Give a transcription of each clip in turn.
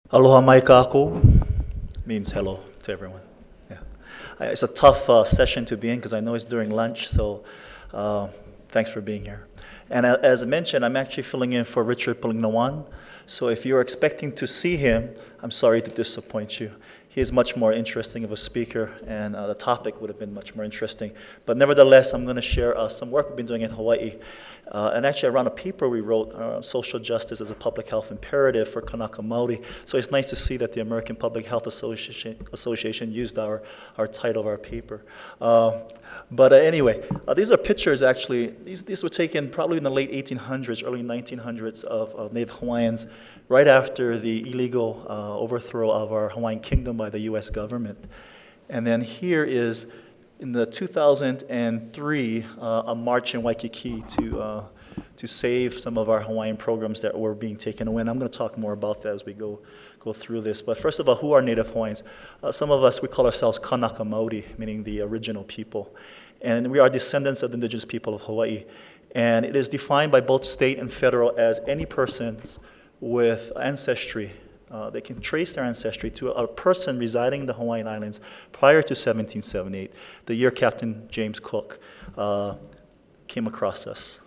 Aloha mai kako means hello to everyone. Yeah. It's a tough session to be in because I know it's during lunch, so uh, thanks for being here. And as I mentioned, I'm actually filling in for Richard Palingnawan. So if you're expecting to see him, I'm sorry to disappoint you. He is much more interesting of a speaker, and the topic would have been much more interesting. But nevertheless, I'm going to share some work we've been doing in Hawaii. And actually, around a paper we wrote, Social Justice as a Public Health Imperative for Kanaka Maoli. So it's nice to see that the American Public Health Association used our title of our paper. But anyway, these are pictures actually. These were taken probably in the late 1800s, early 1900s of Native Hawaiians right after the illegal overthrow of our Hawaiian kingdom by the U.S. government. And then here is in the 2003 a march in Waikiki to save some of our Hawaiian programs that were being taken away. And I'm going to talk more about that as we go through this. But first of all, who are Native Hawaiians? Some of us, we call ourselves Kanaka Maoli, meaning the original people. And we are descendants of the indigenous people of Hawaii. And it is defined by both state and federal as any persons with ancestry. They can trace their ancestry to a person residing in the Hawaiian Islands prior to 1778, the year Captain James Cook came across us.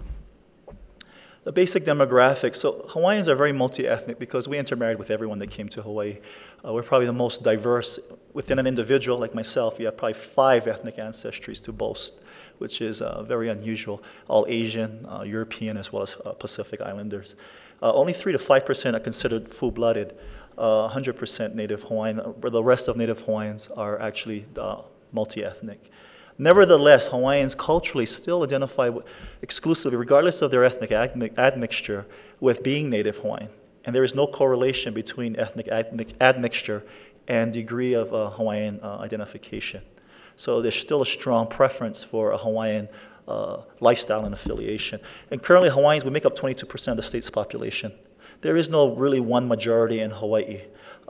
The basic demographics. So Hawaiians are very multi-ethnic because we intermarried with everyone that came to Hawaii. We're probably the most diverse within an individual like myself. You have probably 5 ethnic ancestries to boast, which is very unusual. All Asian, European, as well as Pacific Islanders. Only 3 to 5% are considered full-blooded. 100% Native Hawaiian. The rest of Native Hawaiians are actually multi-ethnic. Nevertheless, Hawaiians culturally still identify exclusively, regardless of their ethnic admixture, with being Native Hawaiian. And there is no correlation between ethnic admixture and degree of Hawaiian identification. So there's still a strong preference for a Hawaiian lifestyle and affiliation. And currently, Hawaiians, we make up 22% of the state's population. There is no really one majority in Hawaii.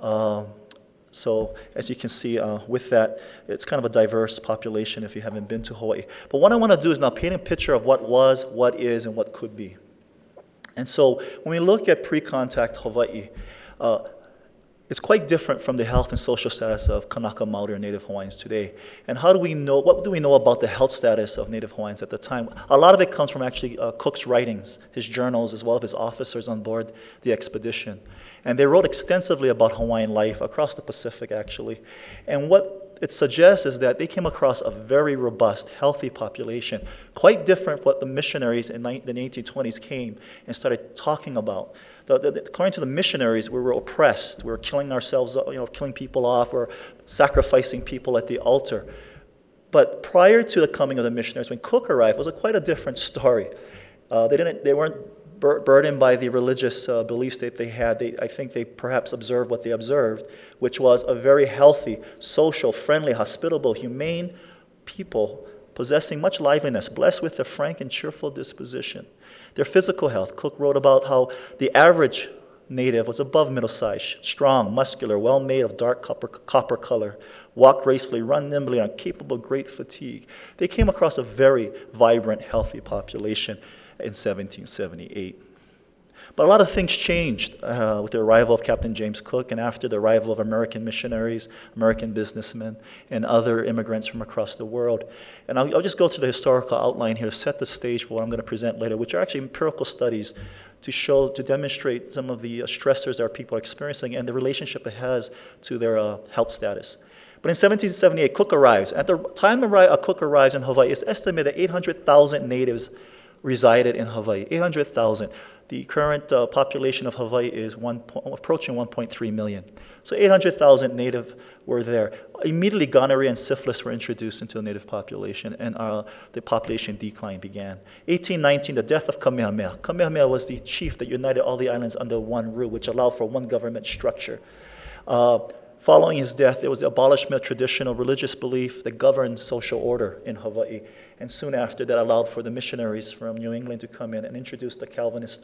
So as you can see with that, it's kind of a diverse population if you haven't been to Hawaii. But what I want to do is now paint a picture of what was, what is, and what could be. And so when we look at pre-contact Hawaii, it's quite different from the health and social status of Kanaka Maoli or Native Hawaiians today. And how do we know, what do we know about the health status of Native Hawaiians at the time? A lot of it comes from actually Cook's writings, his journals, as well as his officers on board the expedition. And they wrote extensively about Hawaiian life across the Pacific, actually. And what it suggests is that they came across a very robust, healthy population, quite different from what the missionaries in the 1820s came and started talking about. According to the missionaries, we were oppressed. We were killing ourselves, killing people off, or sacrificing people at the altar. But prior to the coming of the missionaries, when Cook arrived, it was quite a different story. They weren't burdened by the religious beliefs that they had. I think they perhaps observed what they observed, which was a very healthy, social, friendly, hospitable, humane people possessing much liveliness, blessed with a frank and cheerful disposition. Their physical health. Cook wrote about how the average native was above middle size, strong, muscular, well made, of dark copper color, walk gracefully, run nimbly, and capable of great fatigue. They came across a very vibrant, healthy population in 1778. But a lot of things changed with the arrival of Captain James Cook and after the arrival of American missionaries, American businessmen, and other immigrants from across the world. And I'll just go through the historical outline here to set the stage for what I'm going to present later, which are actually empirical studies to demonstrate some of the stressors that our people are experiencing and the relationship it has to their health status. But in 1778, Cook arrives. At the time Cook arrives in Hawaii, it's estimated that 800,000 natives resided in Hawaii. 800,000. The current population of Hawaii is approaching 1.3 million. So 800,000 native were there. Immediately, gonorrhea and syphilis were introduced into the native population, and the population decline began. 1819, the death of Kamehameha. Kamehameha was the chief that united all the islands under one rule, which allowed for one government structure. Following his death, there was the abolishment of traditional religious belief that governed social order in Hawaii. And soon after, that allowed for the missionaries from New England to come in and introduce the Calvinist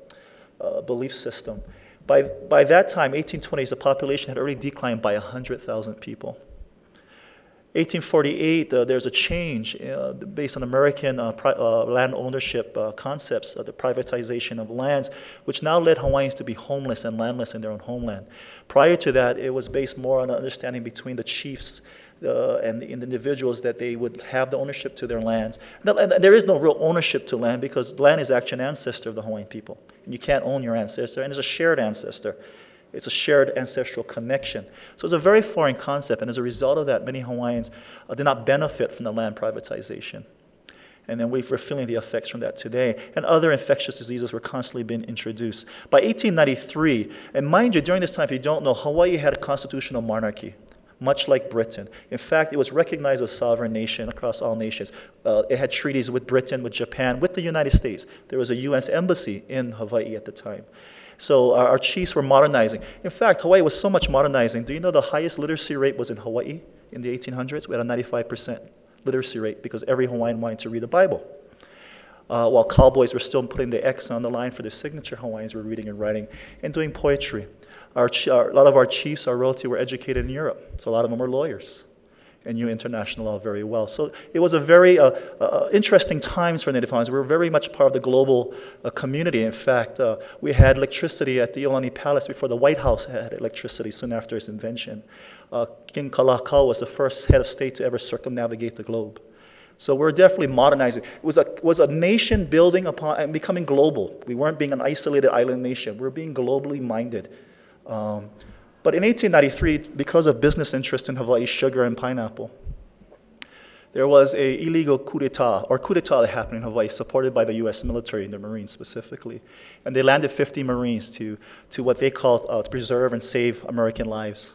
belief system. By that time, 1820s, the population had already declined by 100,000 people. 1848, there's a change based on American land ownership concepts, the privatization of lands, which now led Hawaiians to be homeless and landless in their own homeland. Prior to that, it was based more on an understanding between the chiefs and the individuals that they would have the ownership to their lands. And there is no real ownership to land because land is actually an ancestor of the Hawaiian people. And you can't own your ancestor, and it's a shared ancestor. It's a shared ancestral connection. So it's a very foreign concept, and as a result of that, many Hawaiians did not benefit from the land privatization. And then we're feeling the effects from that today. And other infectious diseases were constantly being introduced. By 1893, and mind you, during this time, if you don't know, Hawaii had a constitutional monarchy, much like Britain. In fact, it was recognized as a sovereign nation across all nations. It had treaties with Britain, with Japan, with the United States. There was a U.S. embassy in Hawaii at the time. So our chiefs were modernizing. In fact, Hawaii was so much modernizing. Do you know the highest literacy rate was in Hawaii in the 1800s? We had a 95% literacy rate because every Hawaiian wanted to read the Bible. While cowboys were still putting the X on the line for their signature, Hawaiians were reading and writing and doing poetry. A lot of our chiefs, our royalty, were educated in Europe. So a lot of them were lawyers and knew international law very well. So it was a very interesting times for Native Hawaiians. We were very much part of the global community. In fact, we had electricity at the Iolani Palace before the White House had electricity soon after its invention. King Kalakaua was the first head of state to ever circumnavigate the globe. So we're definitely modernizing. It was a nation building upon and becoming global. We weren't being an isolated island nation. We're being globally minded. But in 1893, because of business interest in Hawaii, sugar and pineapple, there was an illegal coup d'etat that happened in Hawaii, supported by the U.S. military and the Marines specifically. And they landed 50 Marines to what they called to preserve and save American lives,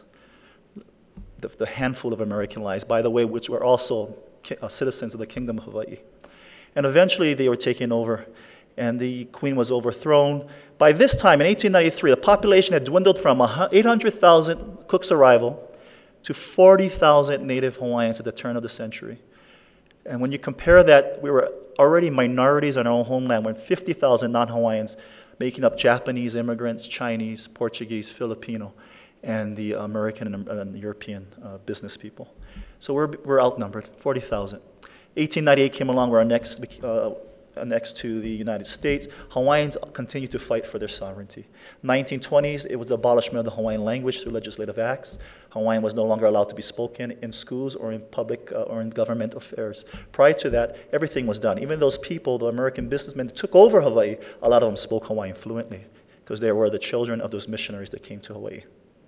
the handful of American lives, by the way, which were also citizens of the Kingdom of Hawaii. And eventually they were taken over, and the queen was overthrown. By this time, in 1893, the population had dwindled from 800,000 Cook's arrival to 40,000 Native Hawaiians at the turn of the century. And when you compare that, we were already minorities in our own homeland, when 50,000 non-Hawaiians, making up Japanese immigrants, Chinese, Portuguese, Filipino, and the American and European business people. So we're outnumbered, 40,000. 1898 came along, we're next to the United States. Hawaiians continued to fight for their sovereignty. 1920s, it was the abolishment of the Hawaiian language through legislative acts. Hawaiian was no longer allowed to be spoken in schools or in public or in government affairs. Prior to that, everything was done. Even those people, the American businessmen that took over Hawaii, a lot of them spoke Hawaiian fluently because they were the children of those missionaries that came to Hawaii.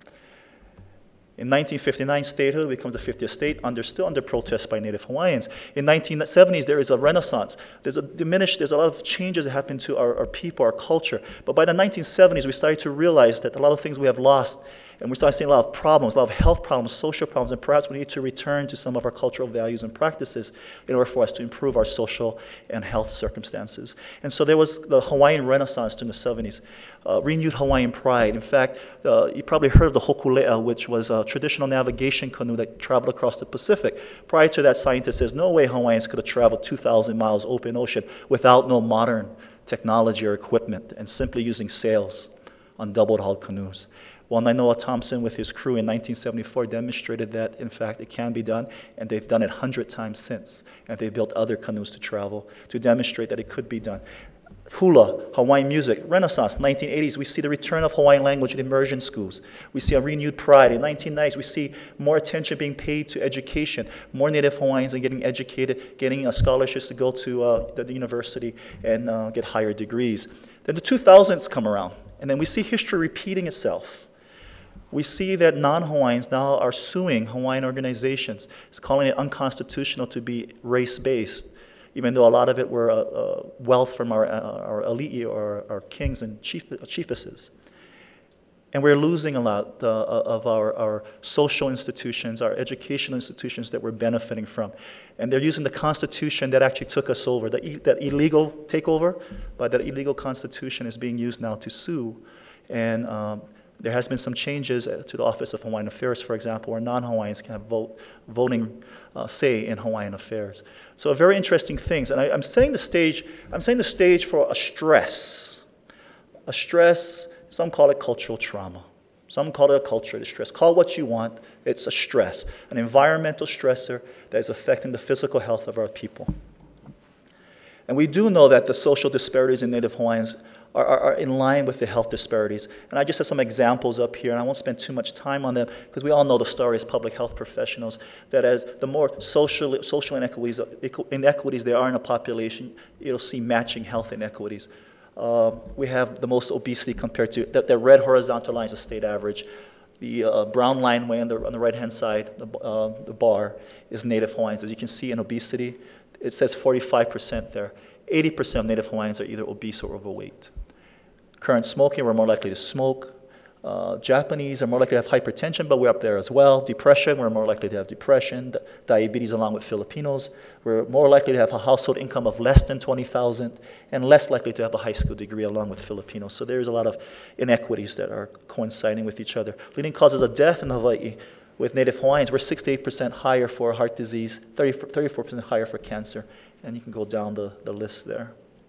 In 1959, statehood becomes the 50th state, still under protest by Native Hawaiians. In 1970s, there is a renaissance. There's a lot of changes that happen to our people, our culture. But by the 1970s, we started to realize that a lot of things we have lost, and we started seeing a lot of problems, a lot of health problems, social problems, and perhaps we need to return to some of our cultural values and practices in order for us to improve our social and health circumstances. And so there was the Hawaiian Renaissance during the 70s, renewed Hawaiian pride. In fact, you probably heard of the Hokulea, which was a traditional navigation canoe that traveled across the Pacific. Prior to that, scientists says no way Hawaiians could have traveled 2,000 miles open ocean without no modern technology or equipment and simply using sails on double-hulled canoes. Well, Nainoa Thompson with his crew in 1974 demonstrated that, in fact, it can be done, and they've done it 100 times since. And they've built other canoes to travel to demonstrate that it could be done. Hula, Hawaiian music, Renaissance, 1980s, we see the return of Hawaiian language in immersion schools. We see a renewed pride. In 1990s, we see more attention being paid to education. More Native Hawaiians are getting educated, getting scholarships to go to the university and get higher degrees. Then the 2000s come around, and then we see history repeating itself. We see that non-Hawaiians now are suing Hawaiian organizations, calling it unconstitutional to be race-based, even though a lot of it were wealth from our elite or our kings and chiefesses. And we're losing a lot of our social institutions, our educational institutions that we're benefiting from. And they're using the Constitution that actually took us over, that illegal takeover, but that illegal Constitution is being used now to sue. And there has been some changes to the Office of Hawaiian Affairs, for example, where non-Hawaiians can have voting say in Hawaiian affairs. So very interesting things. And I'm setting the stage for a stress. Some call it cultural trauma. Some call it a culture distress. Call it what you want. It's a stress, an environmental stressor that is affecting the physical health of our people. And we do know that the social disparities in Native Hawaiians are in line with the health disparities. And I just have some examples up here, and I won't spend too much time on them because we all know the story as public health professionals, that as the more social inequities there are in a population, you'll see matching health inequities. We have the most obesity compared to, the red horizontal line is the state average. The brown line way on the right-hand side, the bar, is Native Hawaiians. As you can see in obesity, it says 45% there. 80% of Native Hawaiians are either obese or overweight. Current smoking, we're more likely to smoke. Japanese are more likely to have hypertension, but we're up there as well. Depression, we're more likely to have depression. Diabetes along with Filipinos. We're more likely to have a household income of less than $20,000 and less likely to have a high school degree along with Filipinos. So there's a lot of inequities that are coinciding with each other. Leading causes of death in Hawaii with Native Hawaiians, we're 68% higher for heart disease, 34% higher for cancer, and you can go down the list there.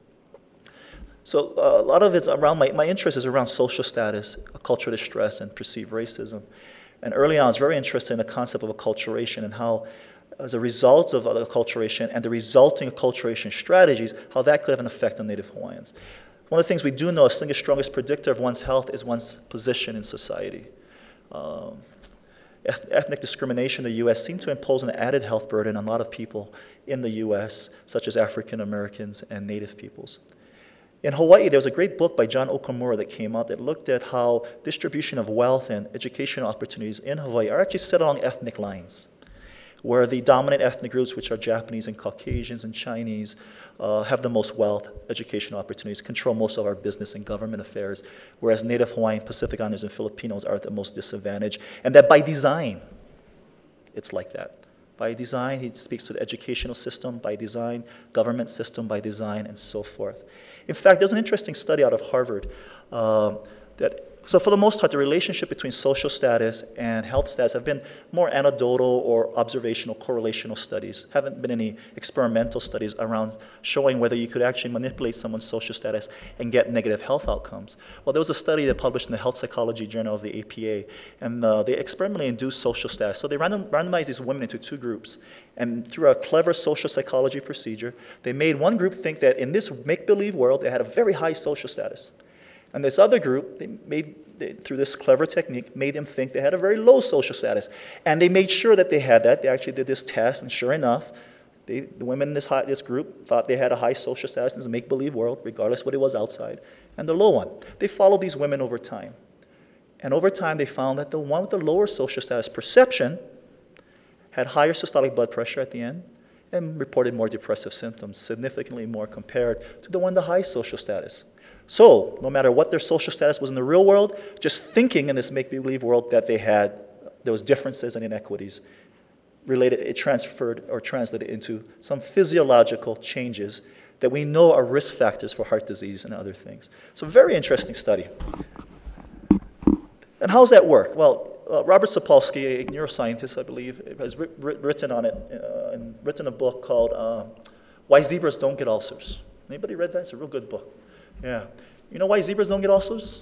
So a lot of it's around, my interest is around social status, cultural distress, and perceived racism. And early on, I was very interested in the concept of acculturation and how, as a result of acculturation and the resulting acculturation strategies, how that could have an effect on Native Hawaiians. One of the things we do know, the single strongest predictor of one's health is one's position in society. Ethnic discrimination in the U.S. seemed to impose an added health burden on a lot of people in the U.S., such as African Americans and Native peoples. In Hawaii, there was a great book by John Okamura that came out that looked at how distribution of wealth and educational opportunities in Hawaii are actually set along ethnic lines, where the dominant ethnic groups, which are Japanese and Caucasians and Chinese, have the most wealth, educational opportunities, control most of our business and government affairs, whereas Native Hawaiian, Pacific Islanders, and Filipinos are at the most disadvantaged, and that by design, it's like that. By design, he speaks to the educational system, by design, government system, by design, and so forth. In fact, there's an interesting study out of Harvard so for the most part, the relationship between social status and health status have been more anecdotal or observational correlational studies. Haven't been any experimental studies around showing whether you could actually manipulate someone's social status and get negative health outcomes. Well, there was a study that published in the Health Psychology Journal of the APA, and they experimentally induced social status. So they randomized these women into two groups, and through a clever social psychology procedure, they made one group think that in this make-believe world, they had a very high social status. And this other group, through this clever technique, made them think they had a very low social status. And they made sure that they had that. They actually did this test, and sure enough, the women in this group thought they had a high social status in this make-believe world, regardless of what it was outside, and the low one. They followed these women over time. And over time, they found that the one with the lower social status perception had higher systolic blood pressure at the end and reported more depressive symptoms, significantly more compared to the one with the high social status. So, no matter what their social status was in the real world, just thinking in this make-believe world that there was differences and inequities it transferred or translated into some physiological changes that we know are risk factors for heart disease and other things. So, very interesting study. And how does that work? Well, Robert Sapolsky, a neuroscientist, I believe, has written on it, and written a book called Why Zebras Don't Get Ulcers. Anybody read that? It's a real good book. Yeah. You know why zebras don't get ulcers?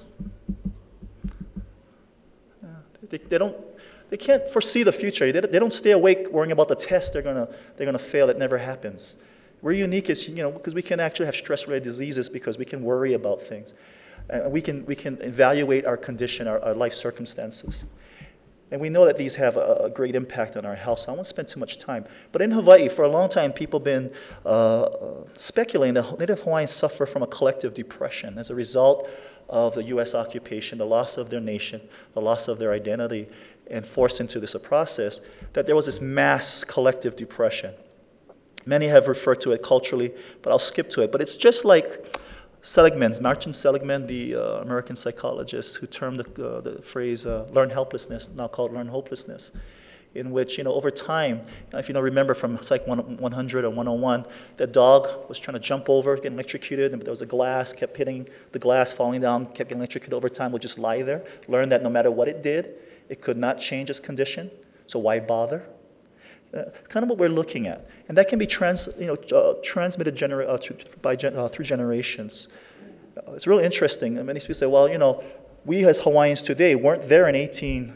Yeah. They can't foresee the future. They don't stay awake worrying about the test they're gonna fail. It never happens. We're unique as because we can actually have stress-related diseases because we can worry about things. We can evaluate our condition, our life circumstances. And we know that these have a great impact on our health, so I won't spend too much time. But in Hawaii, for a long time, people have been speculating that Native Hawaiians suffer from a collective depression as a result of the U.S. occupation, the loss of their nation, the loss of their identity, and forced into this process, that there was this mass collective depression. Many have referred to it culturally, but I'll skip to it. But it's just like Martin Seligman, the American psychologist who termed the phrase learned helplessness, now called learned hopelessness, in which, over time, if you remember from Psych 100 or 101, the dog was trying to jump over, getting electrocuted, and there was a glass, kept hitting the glass, falling down, kept getting electrocuted over time, would just lie there, learn that no matter what it did, it could not change its condition, so why bother? It's kind of what we're looking at. And that can be transmitted through generations. It's really interesting. And many people say, well, we as Hawaiians today weren't there in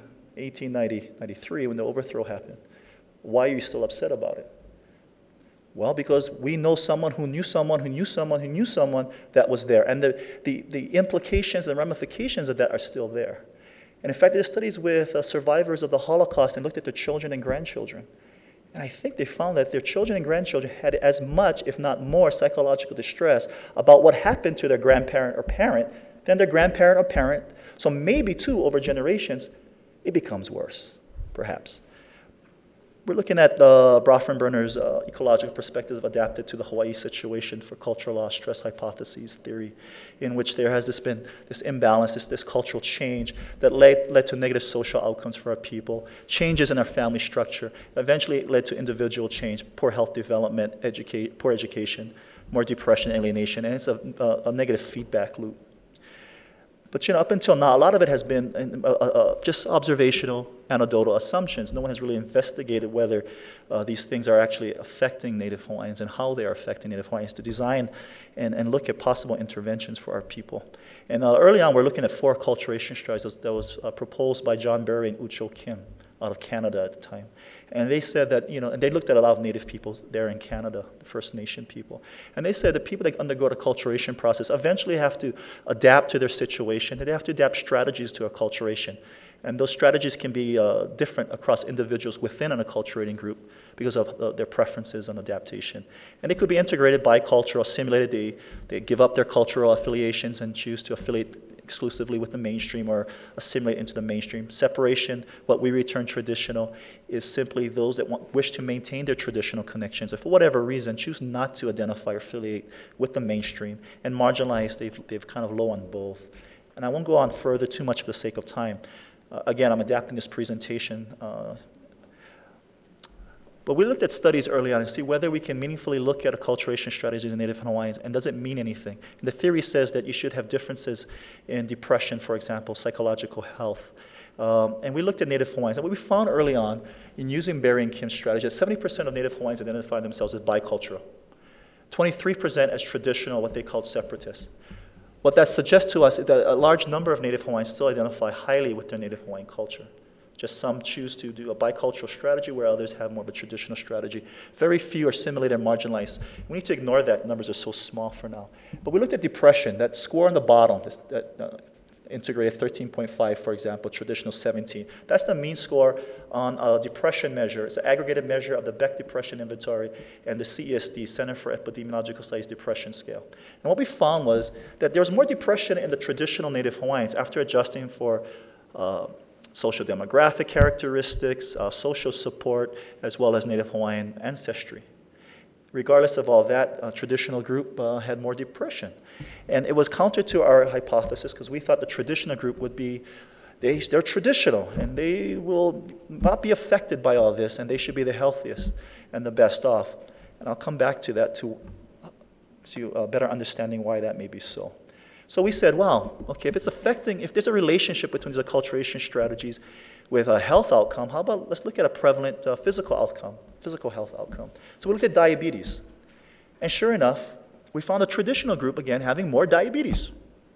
1893 when the overthrow happened. Why are you still upset about it? Well, because we know someone who knew someone who knew someone who knew someone that was there. And the implications and ramifications of that are still there. And in fact, there's studies with survivors of the Holocaust and looked at their children and grandchildren. And I think they found that their children and grandchildren had as much, if not more, psychological distress about what happened to their grandparent or parent than their grandparent or parent. So maybe, too, over generations, it becomes worse, perhaps. We're looking at Bronfenbrenner's ecological perspective adapted to the Hawaii situation for cultural loss stress hypotheses theory, in which there has been this imbalance, this cultural change that led to negative social outcomes for our people, changes in our family structure, eventually led to individual change, poor health development, poor education, more depression, alienation, and it's a negative feedback loop. But up until now, a lot of it has been just observational, anecdotal assumptions. No one has really investigated whether these things are actually affecting Native Hawaiians and how they are affecting Native Hawaiians to design and look at possible interventions for our people. And early on, we're looking at 4 acculturation strategies that was proposed by John Berry and Ucho Kim out of Canada at the time. And they said that, and they looked at a lot of Native peoples there in Canada, the First Nation people. And they said that people that undergo the acculturation process eventually have to adapt to their situation, and they have to adapt strategies to acculturation. And those strategies can be different across individuals within an acculturating group because of their preferences on adaptation. And they could be integrated bicultural, assimilated. They give up their cultural affiliations and choose to affiliate exclusively with the mainstream or assimilate into the mainstream. Separation, what we return traditional, is simply those that wish to maintain their traditional connections, if for whatever reason choose not to identify or affiliate with the mainstream. And marginalized, they've kind of low on both. And I won't go on further too much for the sake of time. Again, I'm adapting this presentation. But we looked at studies early on to see whether we can meaningfully look at acculturation strategies in Native Hawaiians, and does it mean anything? And the theory says that you should have differences in depression, for example, psychological health. And we looked at Native Hawaiians, and what we found early on in using Berry and Kim's strategy is 70% of Native Hawaiians identify themselves as bicultural, 23% as traditional, what they called separatists. What that suggests to us is that a large number of Native Hawaiians still identify highly with their Native Hawaiian culture. Just some choose to do a bicultural strategy where others have more of a traditional strategy. Very few are assimilated and marginalized. We need to ignore that. Numbers are so small for now. But we looked at depression. That score on the bottom, integrated 13.5, for example, traditional 17. That's the mean score on a depression measure. It's an aggregated measure of the Beck Depression Inventory and the CESD, Center for Epidemiological Studies Depression Scale. And what we found was that there was more depression in the traditional Native Hawaiians after adjusting for social demographic characteristics, social support, as well as Native Hawaiian ancestry. Regardless of all that, traditional group had more depression. And it was counter to our hypothesis because we thought the traditional group would be, they're traditional and they will not be affected by all this and they should be the healthiest and the best off. And I'll come back to that to better understanding why that may be so. So we said, wow, okay, if there's a relationship between these acculturation strategies with a health outcome, how about let's look at a prevalent physical health outcome. So we looked at diabetes. And sure enough, we found a traditional group, again, having more diabetes.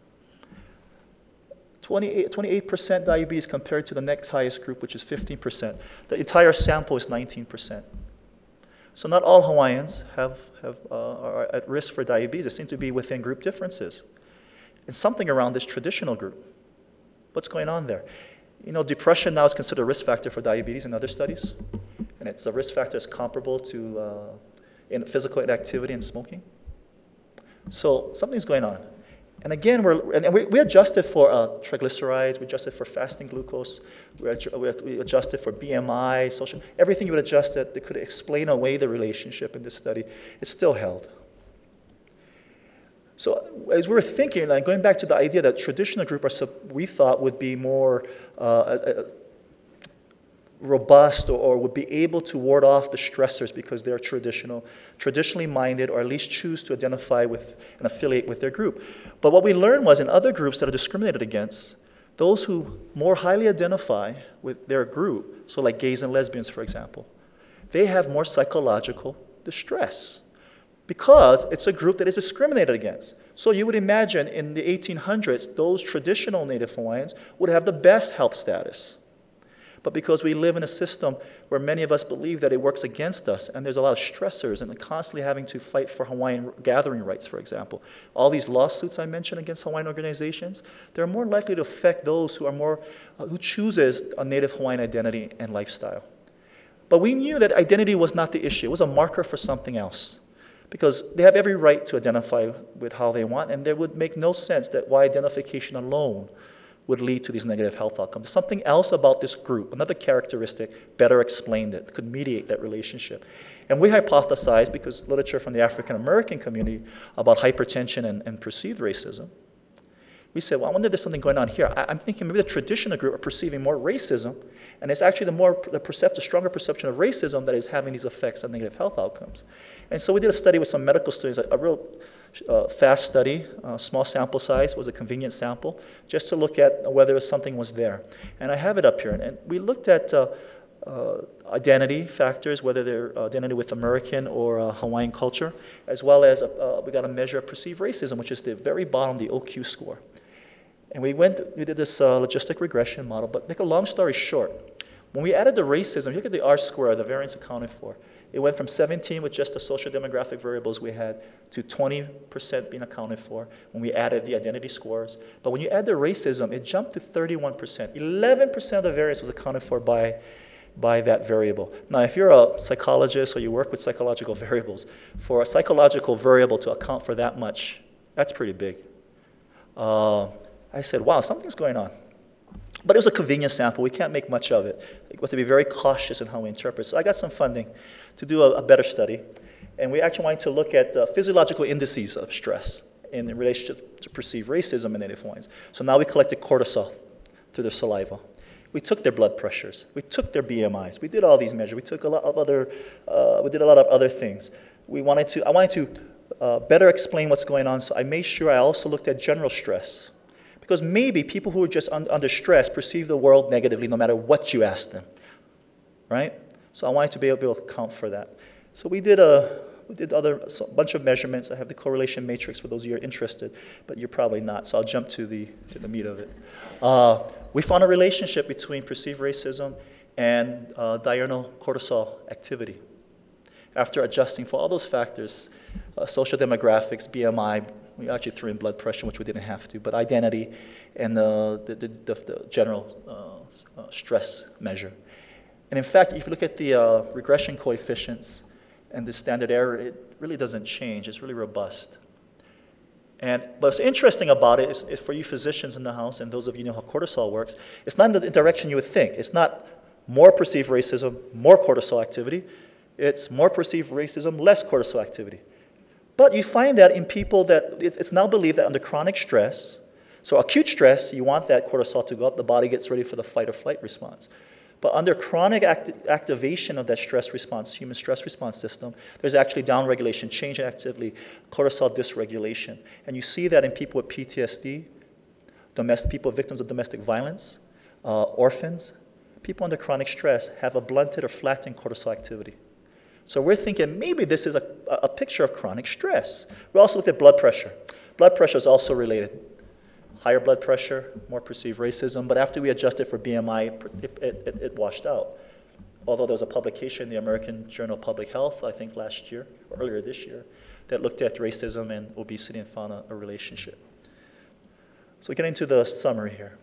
28% diabetes compared to the next highest group, which is 15%. The entire sample is 19%. So not all Hawaiians are at risk for diabetes. It seems to be within group differences. And something around this traditional group. What's going on there? Depression now is considered a risk factor for diabetes in other studies. And it's a risk factor that's comparable to in physical inactivity and smoking. So something's going on. And again, we adjusted for triglycerides, we adjusted for fasting glucose, we adjusted for BMI, social, everything you would adjust that could explain away the relationship in this study, it still held. So as we were thinking, like going back to the idea that traditional group we thought would be more robust or would be able to ward off the stressors because they're traditionally minded, or at least choose to identify with and affiliate with their group. But what we learned was in other groups that are discriminated against, those who more highly identify with their group, so like gays and lesbians, for example, they have more psychological distress because it's a group that is discriminated against. So you would imagine in the 1800s, those traditional Native Hawaiians would have the best health status. But because we live in a system where many of us believe that it works against us, and there's a lot of stressors, and constantly having to fight for Hawaiian gathering rights, for example. All these lawsuits I mentioned against Hawaiian organizations, they're more likely to affect those who chooses a Native Hawaiian identity and lifestyle. But we knew that identity was not the issue. It was a marker for something else. Because they have every right to identify with how they want, and there would make no sense that why identification alone would lead to these negative health outcomes. Something else about this group, another characteristic, better explained it, could mediate that relationship. And we hypothesized, because literature from the African American community about hypertension and perceived racism, we said, well, I wonder if there's something going on here. I'm thinking maybe the traditional group are perceiving more racism, and it's actually the stronger perception of racism that is having these effects on negative health outcomes. And so we did a study with some medical students, a real fast study, small sample size, was a convenient sample, just to look at whether something was there. And I have it up here. And we looked at identity factors, whether they're identity with American or Hawaiian culture, as well as we got a measure of perceived racism, which is the very bottom, the OQ score. And we did this logistic regression model, but make a long story short, when we added the racism, you look at the R-square, the variance accounted for, it went from 17 with just the social demographic variables we had to 20% being accounted for when we added the identity scores. But when you add the racism, it jumped to 31%. 11% of the variance was accounted for by that variable. Now, if you're a psychologist or you work with psychological variables, for a psychological variable to account for that much, that's pretty big. I said, wow, something's going on. But it was a convenient sample. We can't make much of it. We have to be very cautious in how we interpret. So I got some funding to do a better study. And we actually wanted to look at physiological indices of stress in relationship to perceived racism in Native Hawaiians. So now we collected cortisol through their saliva. We took their blood pressures. We took their BMIs. We did all these measures. We took we did a lot of other things. I wanted to better explain what's going on, so I made sure I also looked at general stress. Because maybe people who are just under stress perceive the world negatively no matter what you ask them, right? So I wanted to be able to account for that. So we did a bunch of measurements. I have the correlation matrix for those of you who are interested, but you're probably not, so I'll jump to the meat of it. We found a relationship between perceived racism and diurnal cortisol activity. After adjusting for all those factors, social demographics, BMI, we actually threw in blood pressure, which we didn't have to, but identity and the general stress measure. And in fact, if you look at the regression coefficients and the standard error, it really doesn't change. It's really robust. But what's interesting about it is for you physicians in the house and those of you who know how cortisol works, it's not in the direction you would think. It's not more perceived racism, more cortisol activity. It's more perceived racism, less cortisol activity. But you find that in people that it's now believed that under chronic stress, so acute stress, you want that cortisol to go up, the body gets ready for the fight or flight response. But under chronic activation of that stress response, human stress response system, there's actually downregulation, change in activity, cortisol dysregulation. And you see that in people with PTSD, people victims of domestic violence, orphans. People under chronic stress have a blunted or flattened cortisol activity. So we're thinking maybe this is a picture of chronic stress. We also looked at blood pressure. Blood pressure is also related. Higher blood pressure, more perceived racism, but after we adjusted for BMI, it washed out. Although there was a publication in the American Journal of Public Health, I think last year, or earlier this year, that looked at racism and obesity and found a relationship. So getting to the summary here.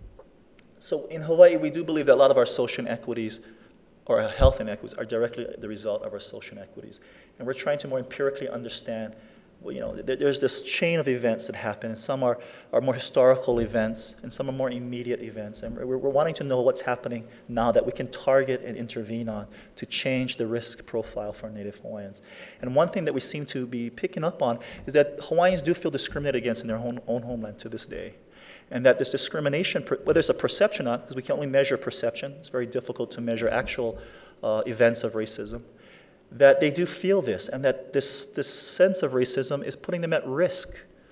So in Hawaii, we do believe that a lot of our social inequities or our health inequities are directly the result of our social inequities. And we're trying to more empirically understand, well, there's this chain of events that happen, and some are more historical events, and some are more immediate events. And we're wanting to know what's happening now that we can target and intervene on to change the risk profile for Native Hawaiians. And one thing that we seem to be picking up on is that Hawaiians do feel discriminated against in their own homeland to this day. And that this discrimination, whether it's a perception or not, because we can only measure perception, it's very difficult to measure actual events of racism, that they do feel this, and that this sense of racism is putting them at risk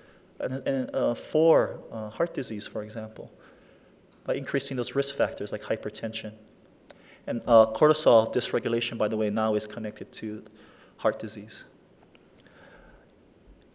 for heart disease, for example, by increasing those risk factors like hypertension. And cortisol dysregulation, by the way, now is connected to heart disease.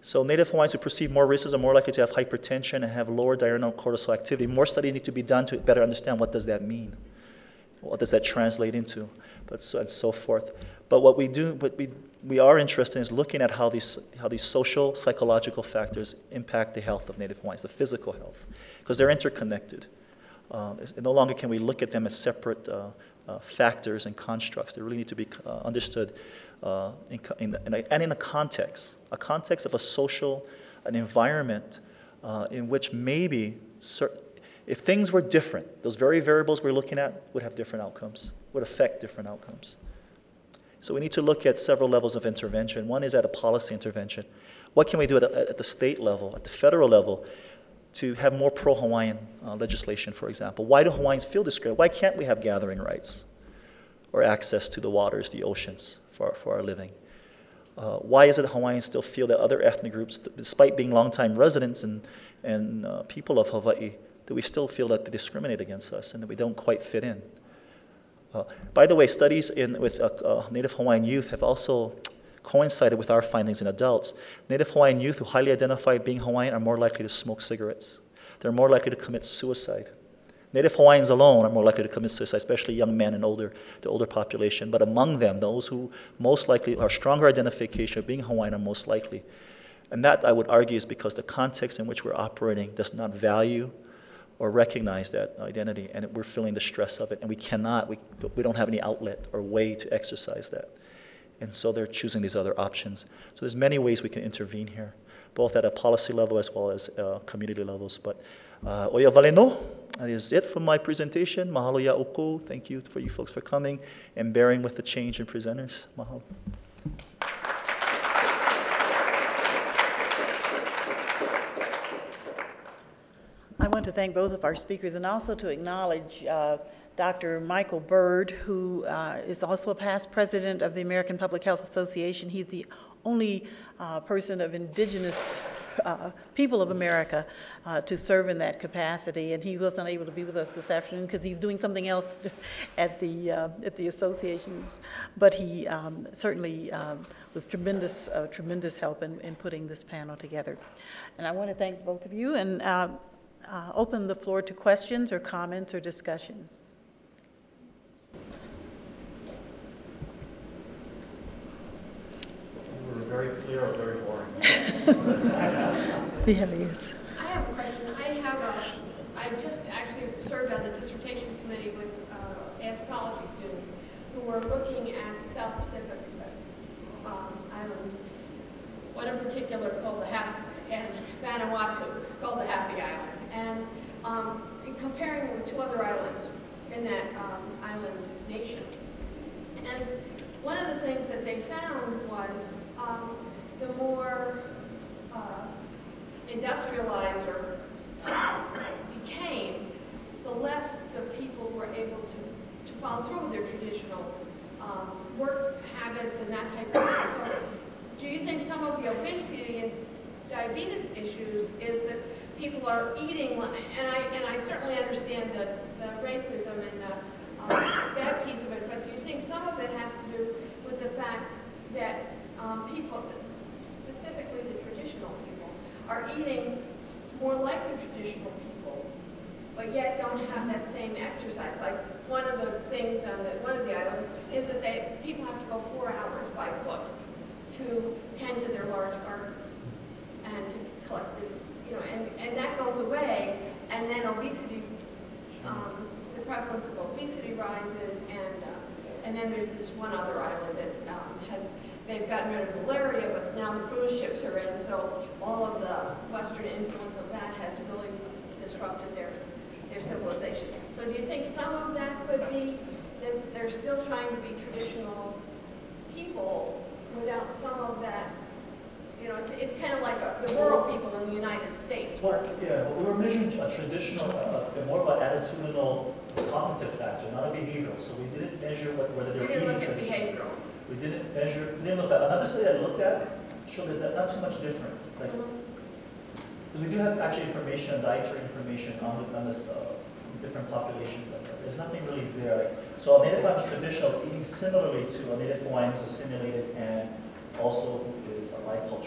So Native Hawaiians who perceive more racism are more likely to have hypertension and have lower diurnal cortisol activity. More studies need to be done to better understand what does that mean. What does that translate into? But so and so forth. But what we are interested in is looking at how these social, psychological factors impact the health of Native Hawaiians, the physical health, because they're interconnected. No longer can we look at them as separate factors and constructs. They really need to be understood in a context of a social, an environment in which maybe if things were different, those very variables we're looking at would have different outcomes, would affect different outcomes. So we need to look at several levels of intervention. One is at a policy intervention. What can we do at the state level, at the federal level, to have more pro-Hawaiian legislation, for example? Why do Hawaiians feel discriminated? Why can't we have gathering rights or access to the waters, the oceans for our living? Why is it Hawaiians still feel that other ethnic groups, despite being longtime residents and people of Hawaii, that we still feel that they discriminate against us and that we don't quite fit in? By the way, studies with Native Hawaiian youth have also coincided with our findings in adults. Native Hawaiian youth who highly identify being Hawaiian are more likely to smoke cigarettes. They're more likely to commit suicide. Native Hawaiians alone are more likely to commit suicide, especially young men and the older population. But among them, those who most likely are stronger identification of being Hawaiian are most likely. And that, I would argue, is because the context in which we're operating does not value or recognize that identity, and we're feeling the stress of it, and we don't have any outlet or way to exercise that. And so they're choosing these other options. So there's many ways we can intervene here, both at a policy level as well as community levels. But oia valeno, that is it from my presentation. Mahalo ya oko. Thank you for you folks for coming and bearing with the change in presenters. Mahalo. I want to thank both of our speakers and also to acknowledge Dr. Michael Bird, who is also a past president of the American Public Health Association. He's the only person of indigenous people of America to serve in that capacity, and he wasn't able to be with us this afternoon because he's doing something else at the associations, but he certainly was tremendous help in putting this panel together. And I want to thank both of you and open the floor to questions or comments or discussion. You were very clear or very boring? Yes. I have a question. I just actually served on the dissertation committee with anthropology students who were looking at the South Pacific islands, one in particular called the Happy, and Vanuatu called the Happy Island. And in comparing it with two other islands in that island nation. And one of the things that they found was the more industrialized or became, the less the people were able to follow through with their traditional work habits and that type of thing. So do you think some of the obesity and diabetes issues is that people are eating, and I certainly understand the racism and that piece of it, but do you think some of it has to do with the fact that people, specifically the traditional people, are eating more like the traditional people, but yet don't have that same exercise? Like one of the things on one of the islands is that people have to go 4 hours by foot to tend to their large gardens and to collect the, and that goes away, and then obesity, the prevalence of obesity rises, and then there's this one other island that they've gotten rid of malaria, but now the cruise ships are in, so all of the Western influence of that has really disrupted their civilization. So do you think some of that could be that they're still trying to be traditional people without some of that? It's kind of like the rural people in the United States. Well, we were measuring a traditional, more of an attitudinal cognitive factor, not a behavioral. So we didn't measure whether they were eating traditional. Behavioral. We didn't look at, another study I looked at showed there's not too much difference. Like, because we do have actually information, dietary information on this different populations. There's nothing really there. So a Native Hawaiian traditional is eating similarly to a Native Hawaiian who's assimilated and also who is bicultural.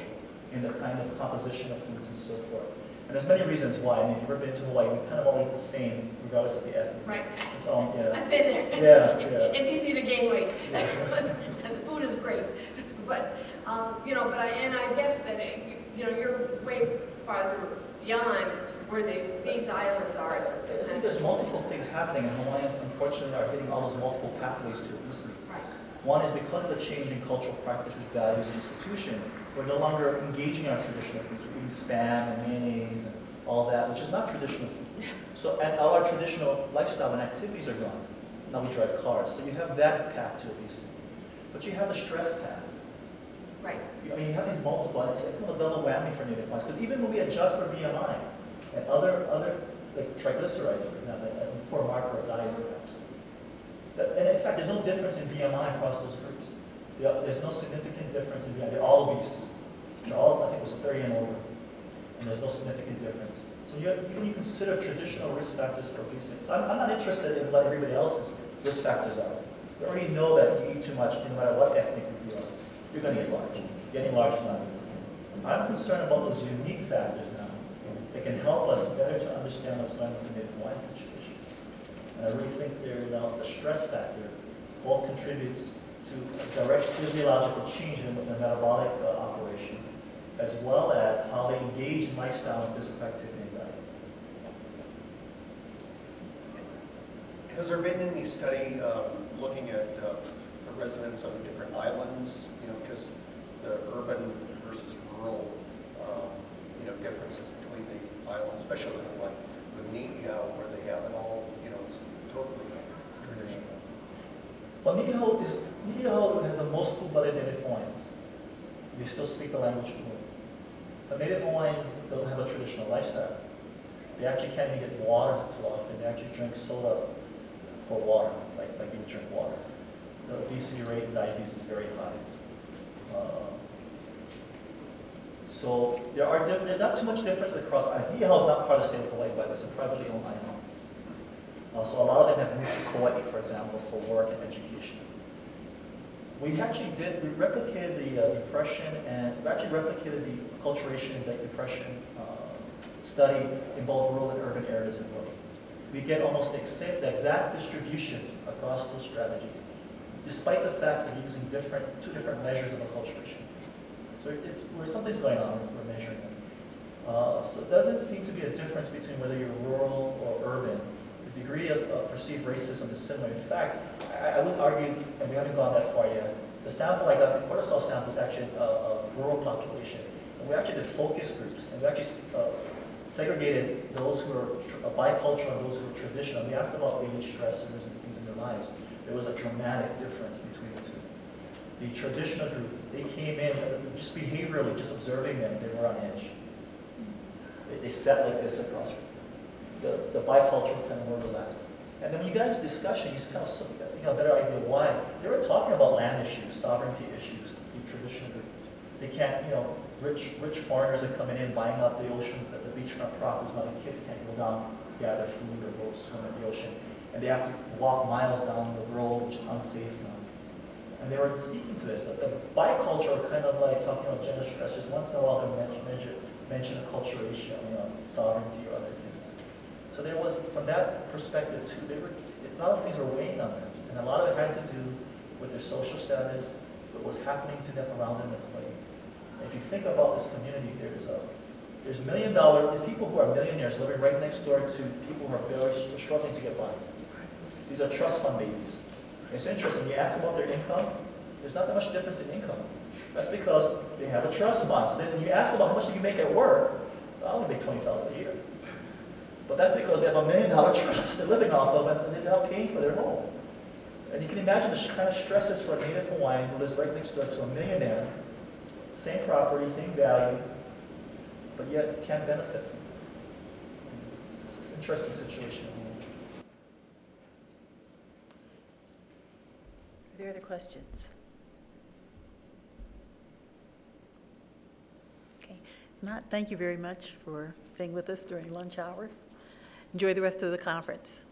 in the kind of composition of foods and so forth. And there's many reasons why. I mean, if you've ever been to Hawaii, we kind of all eat the same, regardless of the ethnic. Right. It's all, yeah. I've been there. Yeah. It's easy to gain weight. Yeah. And the food is great. But, I guess that, you're way farther beyond where these islands are. I think there's multiple things happening, and Hawaiians, unfortunately, are hitting all those multiple pathways to obesity. Right. One is because of the change in cultural practices, values, and institutions, we're no longer engaging in our traditional foods. We're eating spam and mayonnaise and all that, which is not traditional food. So, and all our traditional lifestyle and activities are gone. Now we drive cars. So you have that path to obesity. But you have the stress path. Right. You have these multiple, it's like a double whammy for Native Hawaiians. Because even when we adjust for BMI and other like triglycerides, for example, for a marker of diabetes, and in fact, there's no difference in BMI across those groups. There's no significant difference in BMI. They're all obese. They're all, I think it was 30 and over. And there's no significant difference. So when you consider traditional risk factors for obesity, I'm not interested in what everybody else's risk factors are. We already know that if you eat too much, no matter what ethnic group you are, you're going to get large. Getting large is not good. I'm concerned about those unique factors now that can help us better to understand what's going on with the Native Hawaiian situation. And I really think the stress factor both contributes to a direct physiological change in the metabolic operation, as well as how they engage in lifestyle and physical activity and diet. Has there been any study looking at the residents of different islands, because the urban versus rural, differences between the islands, especially like with Niihau, where they have it all, it's totally traditional. Well, Niihau has the most full-blooded Native Hawaiians. They still speak the language fluently. But Native Hawaiians don't have a traditional lifestyle. They actually can't even get water too often. They actually drink soda for water, like you drink water. The obesity rate and diabetes is very high. So there's not too much difference across islands. Niihau is not part of the state of Hawaii, but it's a privately owned island. So a lot of them have moved to Kauai, for example, for work and education. We actually replicated the depression, and we actually replicated the acculturation and depression study in both rural and urban areas in Hawaii. We get almost the exact distribution across those strategies, despite the fact that we're using two different measures of acculturation. So something's going on, we're measuring them. So it doesn't seem to be a difference between whether you're rural or urban. The degree of perceived racism is similar. In fact, I would argue, and we haven't gone that far yet, the sample I got, the cortisol sample, is actually a rural population. And we actually did focus groups, and we actually segregated those who are bicultural and those who are traditional. We asked about age, stressors, and things in their lives. There was a dramatic difference between the two. The traditional group, they came in, just behaviorally, just observing them, they were on edge. They sat like this across. The bicultural kind of more relaxed. And then when you got into discussion, you just kind of better idea why. They were talking about land issues, sovereignty issues, the traditional group. They can't, rich foreigners are coming in, buying up the ocean, the beachfront properties. Now the kids can't go down, gather food or go swim at the ocean. And they have to walk miles down the road, which is unsafe now. And they were speaking to this. The biculture are kind of like talking about gender stressors. Once in a while they mention acculturation, sovereignty or other things. So there was, from that perspective too, a lot of things were weighing on them. And a lot of it had to do with their social status, what was happening to them around them in Hawaii. And if you think about this community, there's these people who are millionaires living right next door to people who are barely struggling to get by. These are trust fund babies. It's interesting, you ask about their income, there's not that much difference in income. That's because they have a trust fund. So then you ask about how much do you make at work, I only make $20,000 a year. But that's because they have $1 million trust they're living off of, and they're not paying for their home. And you can imagine the kind of stresses for a Native Hawaiian who lives right next door to a millionaire, same property, same value, but yet can't benefit from it. It's an interesting situation. Are there other questions? Okay. If not, thank you very much for being with us during lunch hour. Enjoy the rest of the conference.